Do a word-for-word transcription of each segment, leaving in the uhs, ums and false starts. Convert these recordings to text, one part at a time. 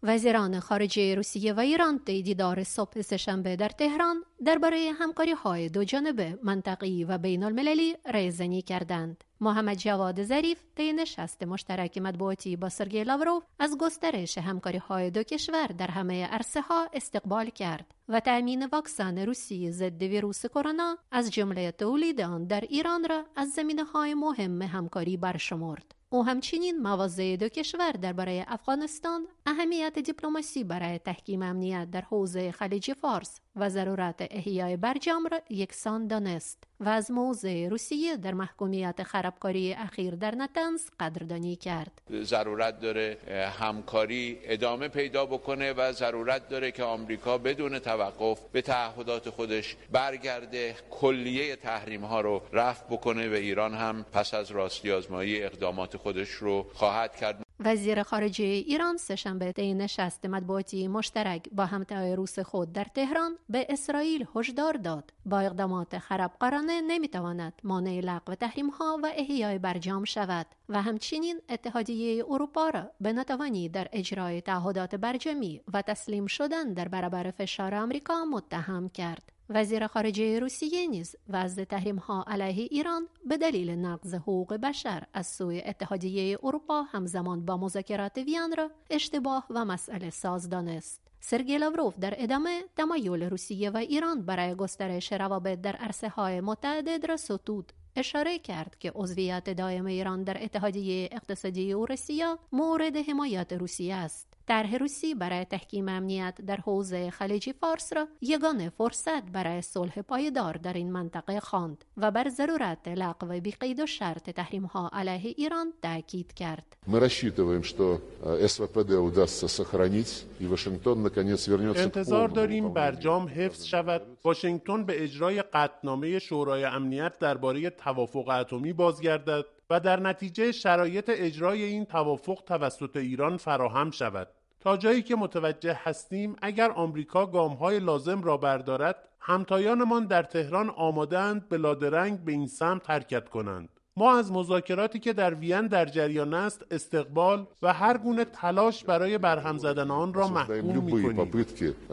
وزیران خارجه روسیه و ایران طی دیدار صبح سه‌شنبه در تهران درباره همکاری‌های دو جانبه منطقه‌ای و بین‌المللی رایزنی کردند. محمد جواد ظریف طی نشست مشترک مطبوعاتی با سرگئی لاوروف از گسترش همکاری‌های دو کشور در همه عرصه‌ها استقبال کرد و تأمین واکسن روسی ضد ویروس کرونا از جمله تولید آن در ایران را از زمینه‌های مهم همکاری برشمرد. او همچنین مواضع دو کشور درباره افغانستان، اهمیت دیپلماسی برای تحکیم امنیت در حوزه خلیج فارس و ضرورت احیای برجام را یکسان دانست و از موضع روسیه در محکومیت خرابکاری اخیر در نتنز قدردانی کرد. ضرورت داره همکاری ادامه پیدا بکنه و ضرورت داره که آمریکا بدون توقف به تعهدات خودش برگرده، کلیه تحریم ها رو رفع بکنه و ایران هم پس از راستی آزمایی اقدامات خودش رو خواهد کرد. وزیر خارجه ایران سه‌شنبه طی نشست مطبوعاتی مشترک با همتای روس خود در تهران به اسرائیل هشدار داد با اقدامات خرابکارانه نمیتواند مانع لغو تحریم‌ها و احیای برجام شود و همچنین اتحادیه اروپا را به ناتوانی در اجرای تعهدات برجامی و تسلیم شدن در برابر فشار آمریکا متهم کرد. وزیر خارجه روسیه نیز وضع تحریم‌ها علیه ایران به دلیل نقض حقوق بشر از سوی اتحادیه اروپا همزمان با مذاکرات وین را اشتباه و مسئله ساز دانست. سرگئی لاوروف در ادامه تمایل روسیه و ایران برای گسترش روابط در عرصه‌های متعدد را ستود. اشاره کرد که عضویت دائم ایران در اتحادیه اقتصادی اوراسیا مورد حمایت روسیه است. طرح روسی برای تحکیم امنیت در حوزه خلیج فارس را یگانه فرصت برای صلح پایدار در این منطقه خواند و بر ضرورت لغو بی‌قید و شرط تحریم‌ها علیه ایران تاکید کرد. Мы рассчитываем, что эс вэ пэ дэ удастся сохранить и Вашингтон наконец вернется. انتظار داریم برجام حفظ شود، واشنگتن به اجرای قطعنامه شورای امنیت درباره توافق اتمی بازگردد و در نتیجه شرایط اجرای این توافق توسط ایران فراهم شود. تا جایی که متوجه هستیم اگر آمریکا گام‌های لازم را بردارد، همتایانمان در تهران آماده‌اند بلادرنگ به این سمت حرکت کنند. ما از مذاکراتی که در وین در جریان است استقبال و هر گونه تلاش برای برهم زدن آن را محکوم می‌کنیم.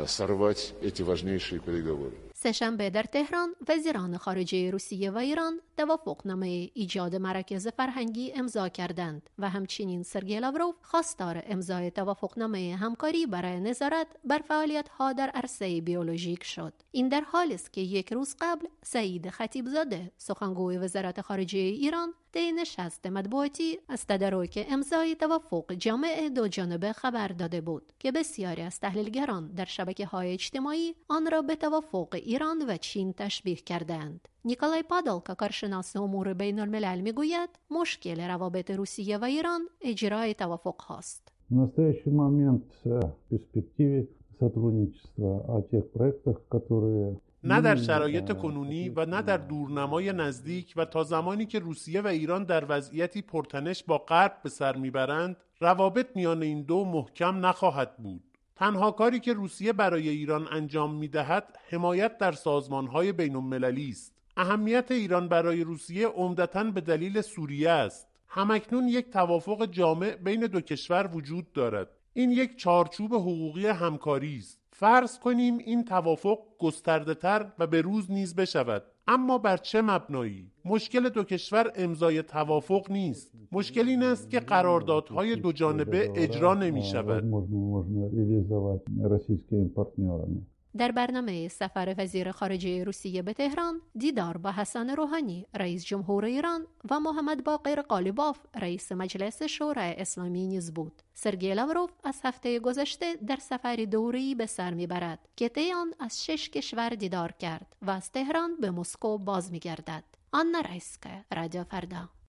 سه‌شنبه در تهران وزیران خارجه روسیه و ایران توافقنامه ایجاد مراکز فرهنگی امضا کردند و همچنین سرگئی لاوروف خواستار امضای توافقنامه همکاری برای نظارت بر فعالیت‌ها در عرصه بیولوژیک شد. این در حالی است که یک روز قبل سعید خطیبزاده سخنگوی وزارت خارجه ایران طی نشست مطبوعاتی از تدارک امضای توافق جامع دو جانبه خبر داده بود که بسیاری از تحلیلگران در شبکه‌های اجتماعی آن را به توافق ایران و چین تشبیه کردند. نیکولای پادولکا کارشناس امور بین الملل میگوید مشکل روابط روسیه و ایران اجرای توافق هاست. В настоящий момент в перспективе сотрудничества о тех проектах, которые نه در شرایط کنونی و نه در دورنمای نزدیک و تا زمانی که روسیه و ایران در وضعیتی پرتنش با غرب به سر میبرند، روابط میان این دو محکم نخواهد بود. تنها کاری که روسیه برای ایران انجام میدهد حمایت در سازمانهای بین المللی است. اهمیت ایران برای روسیه عمدتاً به دلیل سوریه است. همکنون یک توافق جامع بین دو کشور وجود دارد. این یک چارچوب حقوقی همکاری است. فرض کنیم این توافق گسترده تر و به روز نیز بشود. اما بر چه مبنایی؟ مشکل دو کشور امضای توافق نیست. مشکل این است که قراردادهای دو جانبه اجرا نمی شود. در برنامه سفر وزیر خارجه روسیه به تهران، دیدار با حسن روحانی رئیس جمهور ایران و محمد باقر قالیباف رئیس مجلس شورای اسلامی نیز بود. سرگئی لاوروف از هفته گذشته در سفری دوره‌ای به سر میبرد که طی آن از شش کشور دیدار کرد و از تهران به مسکو باز میگردد. آنا رایسکا، رادیو فردا.